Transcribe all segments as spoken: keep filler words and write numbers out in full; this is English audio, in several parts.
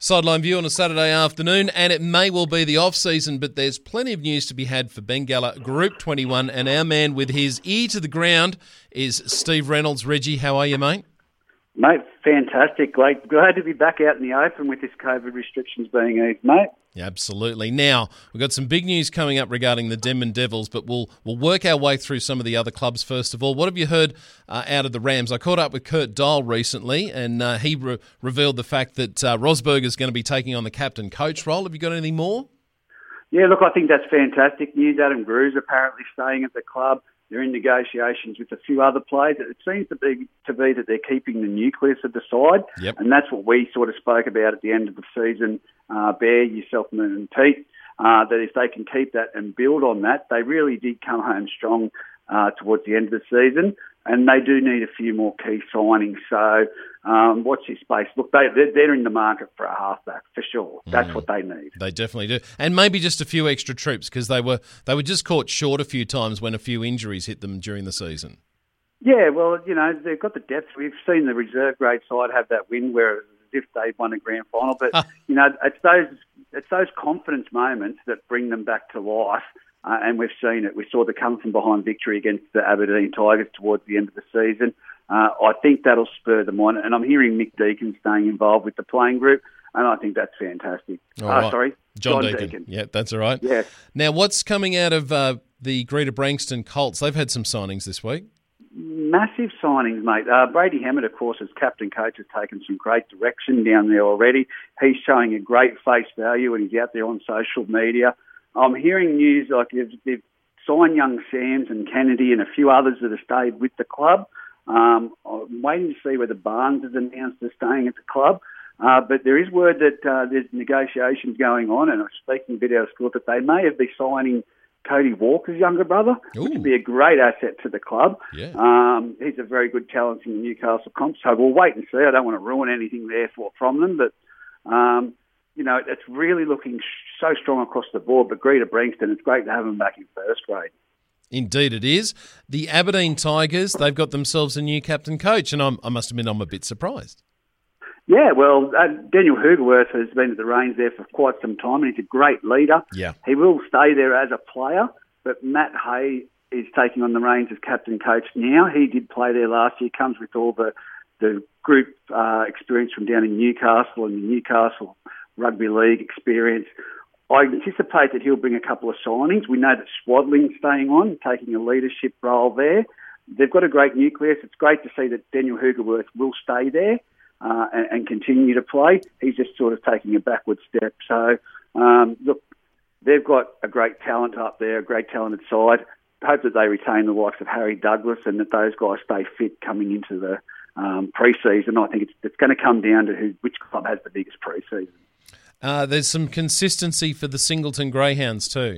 Sideline View on a Saturday afternoon, and it may well be the off-season, but there's plenty of news to be had for Bengalla Group twenty-one, and our man with his ear to the ground is Steve Reynolds. Reggie, how are you, mate? Mate, fantastic. Glad, glad to be back out in the open with this COVID restrictions being eased, mate. Yeah, absolutely. Now, we've got some big news coming up regarding the Denman Devils, but we'll we'll work our way through some of the other clubs first of all. What have you heard uh, out of the Rams? I caught up with Kurt Dial recently, and uh, he re- revealed the fact that uh, Rosberg is going to be taking on the captain-coach role. Have you got anything more? Yeah, look, I think that's fantastic news. Adam Grew's apparently staying at the club. They're in negotiations with a few other players. It seems to be to be that they're keeping the nucleus of the side, yep. and that's what we sort of spoke about at the end of the season, uh, Bear, yourself, and Pete, uh, that if they can keep that and build on that, they really did come home strong uh, towards the end of the season, and they do need a few more key signings. So um, watch this space. Look, they, they're, they're in the market for a halfback, for sure. That's mm. what they need. They definitely do. And maybe just a few extra troops, because they were they were just caught short a few times when a few injuries hit them during the season. Yeah, well, you know, they've got the depth. We've seen the reserve grade side have that win where it's as if they won a grand final. But, you know, it's those it's those confidence moments that bring them back to life. Uh, and we've seen it. We saw the come from behind victory against the Aberdeen Tigers towards the end of the season. Uh, I think that'll spur them on. And I'm hearing Mick Deacon staying involved with the playing group, and I think that's fantastic. All uh, right. Sorry, John, John Deacon. Deacon. Yeah, that's all right. Yeah. Now, what's coming out of uh, the Greater Branxton Colts? They've had some signings this week. Massive signings, mate. Uh, Brady Hammett, of course, as captain coach, has taken some great direction down there already. He's showing a great face value, and he's out there on social media. I'm hearing news like they've, they've signed young Sams and Kennedy and a few others that have stayed with the club. Um, I'm waiting to see whether Barnes has announced they're staying at the club. Uh, but there is word that uh, there's negotiations going on, and I'm speaking a bit out of school, that they may have been signing Cody Walker's younger brother, Ooh. which would be a great asset to the club. Yeah. Um, he's a very good talent in the Newcastle comp, so we'll wait and see. I don't want to ruin anything there for, from them, but... Um, You know, it's really looking so strong across the board, but Greater Branxton, it's great to have them back in first grade. Indeed it is. The Aberdeen Tigers, they've got themselves a new captain coach, and I'm, I must admit I'm a bit surprised. Yeah, well, uh, Daniel Hugerworth has been at the reins there for quite some time, and he's a great leader. Yeah. He will stay there as a player, but Matt Hay is taking on the reins as captain coach now. He did play there last year, comes with all the, the group uh, experience from down in Newcastle and the Newcastle Rugby League experience. I anticipate that he'll bring a couple of signings. We know that Swadling's staying on, taking a leadership role there. They've got a great nucleus. It's great to see that Daniel Hugerworth will stay there uh, and, and continue to play. He's just sort of taking a backward step. So, um, look, they've got a great talent up there, a great talented side. Hope that they retain the likes of Harry Douglas and that those guys stay fit coming into the um, pre-season. I think it's, it's going to come down to who, which club has the biggest pre-season. Uh, there's some consistency for the Singleton Greyhounds too.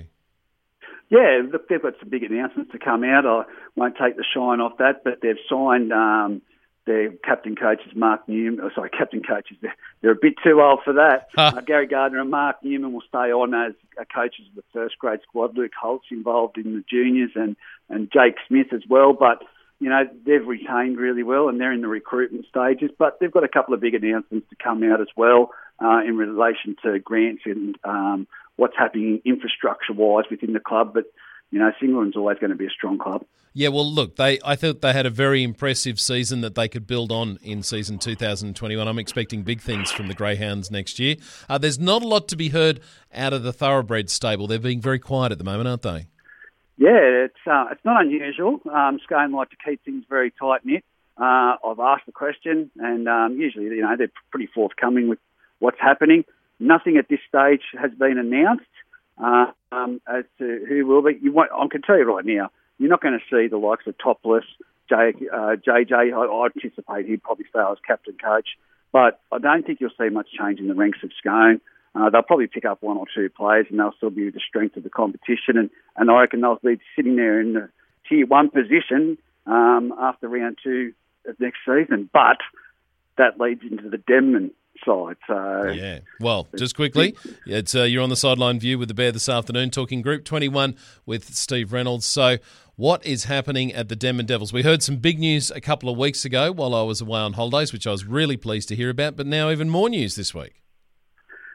Yeah, look, they've got some big announcements to come out. I won't take the shine off that, but they've signed um, their captain coaches, Mark Newman. Oh, sorry, captain coaches. They're, they're a bit too old for that. uh, Gary Gardner and Mark Newman will stay on as coaches of the first grade squad. Luke Holt's involved in the juniors, and, and Jake Smith as well. But you know, they've retained really well, and they're in the recruitment stages. But they've got a couple of big announcements to come out as well. Uh, in relation to grants and um, what's happening infrastructure-wise within the club. But, you know, Singleton's always going to be a strong club. Yeah, well, look, they I thought they had a very impressive season that they could build on in season two thousand twenty-one. I'm expecting big things from the Greyhounds next year. Uh, there's not a lot to be heard out of the Thoroughbred stable. They're being very quiet at the moment, aren't they? Yeah, it's uh, it's not unusual. Um, Scone like to keep things very tight-knit. Uh, I've asked the question, and um, usually, you know, they're pretty forthcoming with what's happening. Nothing at this stage has been announced uh, um, as to who will be. You want, I can tell you right now, you're not going to see the likes of Topless, J, uh, J J. I, I anticipate he'd probably stay as captain coach, but I don't think you'll see much change in the ranks of Scone. Uh, they'll probably pick up one or two players, and they'll still be the strength of the competition. And, and I reckon they'll be sitting there in the tier one position um, after round two of next season. But that leads into the Denman side. So yeah. Well, just quickly, it's uh, you're on the Sideline View with the Bear this afternoon, talking Group twenty-one with Steve Reynolds. So what is happening at the Denman Devils? We heard some big news a couple of weeks ago while I was away on holidays, which I was really pleased to hear about, but now even more news this week.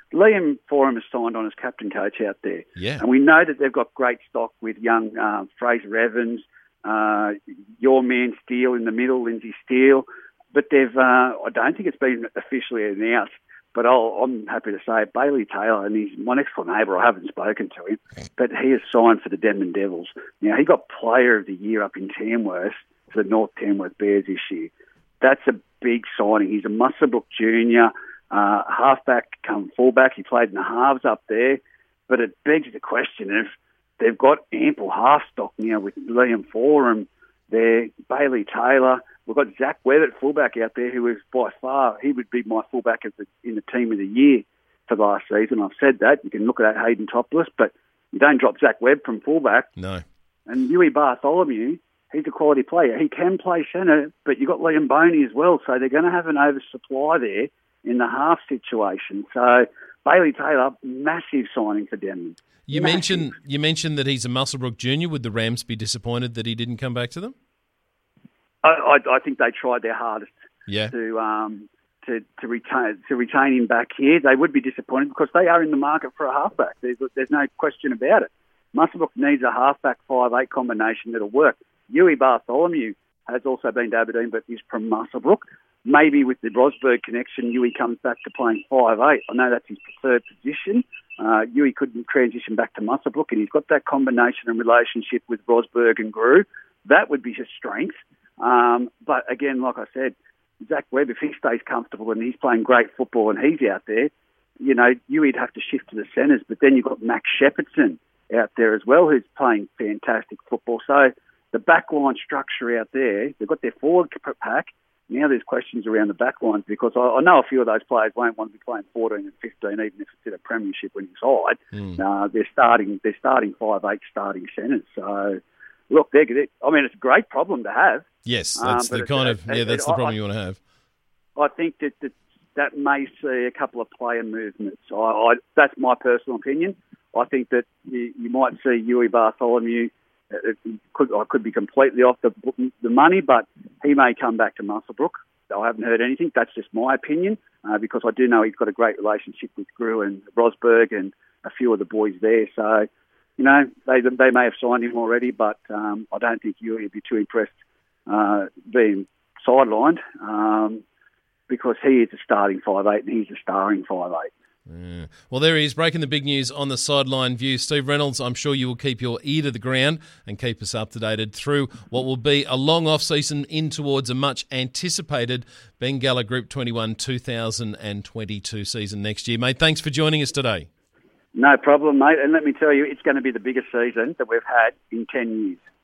Liam Forum has signed on as captain coach out there. Yeah. And we know that they've got great stock with young uh, Fraser Evans, uh, your man Steele in the middle, Lindsay Steele. But they've, uh, I don't think it's been officially announced, but I'll, I'm happy to say it, Bailey Taylor, and he's my next door neighbour, I haven't spoken to him, but he has signed for the Denman Devils. Now, he got Player of the Year up in Tamworth for the North Tamworth Bears this year. That's a big signing. He's a Muswellbrook junior, uh, halfback come fullback. He played in the halves up there, but it begs the question if they've got ample half stock now with Liam Forum there, Bailey Taylor. We've got Zach Webb at fullback out there, who is by far, he would be my fullback of the, in the team of the year for last season. I've said that. You can look at that Hayden Topless, but you don't drop Zach Webb from fullback. No. And Huey Bartholomew, he's a quality player. He can play centre, but you've got Liam Boney as well, so they're going to have an oversupply there in the half situation. So Bailey Taylor, massive signing for Denman. You massive. mentioned you mentioned that he's a Muswellbrook junior. Would the Rams be disappointed that he didn't come back to them? I, I, I think they tried their hardest Yeah. to um, to to retain to retain him back here. They would be disappointed because they are in the market for a halfback. There's there's no question about it. Muswellbrook needs a halfback five eight combination that'll work. Huey Bartholomew has also been to Aberdeen, but is from Muswellbrook. Maybe with the Rosberg connection, Huey comes back to playing five eight. I know that's his preferred position. Uh, Huey couldn't transition back to Muswellbrook, and he's got that combination and relationship with Rosberg and Grew. That would be his strength. Um, but again, like I said, Zach Webb, if he stays comfortable and he's playing great football and he's out there, you know, Huey'd have to shift to the centres. But then you've got Max Shepardson out there as well, who's playing fantastic football. So the backline structure out there, they've got their forward pack. Now there's questions around the backlines because I, I know a few of those players won't want to be playing fourteen and fifteen, even if it's in a premiership winning side. Mm. Uh, they're starting, they're starting five eight starting centres. So look, they're, they're, I mean, it's a great problem to have. Yes, that's um, the kind of yeah, that's the problem I, you want to have. I think that that, that may see a couple of player movements. I, I, that's my personal opinion. I think that you, you might see Huey Bartholomew. It could, I could be completely off the the money, but he may come back to Muswellbrook. I haven't heard anything. That's just my opinion uh, because I do know he's got a great relationship with Grew and Rosberg and a few of the boys there. So, you know, they they may have signed him already, but um, I don't think Huey would be too impressed uh, being sidelined um, because he is a starting five eight and he's a starring five eight. Yeah. Well, there he is, breaking the big news on the Sideline View. Steve Reynolds, I'm sure you will keep your ear to the ground and keep us up-to-dated through what will be a long off-season in towards a much-anticipated Bengala Group twenty-one two thousand twenty-two season next year. Mate, thanks for joining us today. No problem, mate. And let me tell you, it's going to be the biggest season that we've had in ten years.